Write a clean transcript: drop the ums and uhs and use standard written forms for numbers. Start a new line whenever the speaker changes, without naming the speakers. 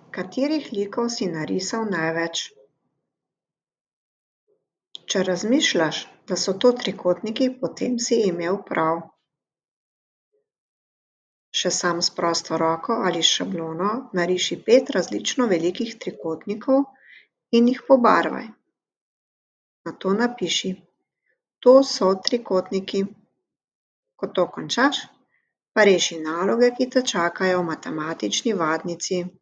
Katerih likov si narisal največ? Če razmišljaš, da so to trikotniki, potem si imel prav. Še sam s prosto roko ali s šablono nariši 5 različno velikih trikotnikov in jih pobarvaj. Nato napiši: To so trikotniki. Ko to končaš, pa reši naloge, ki te čakajo v matematični vadnici.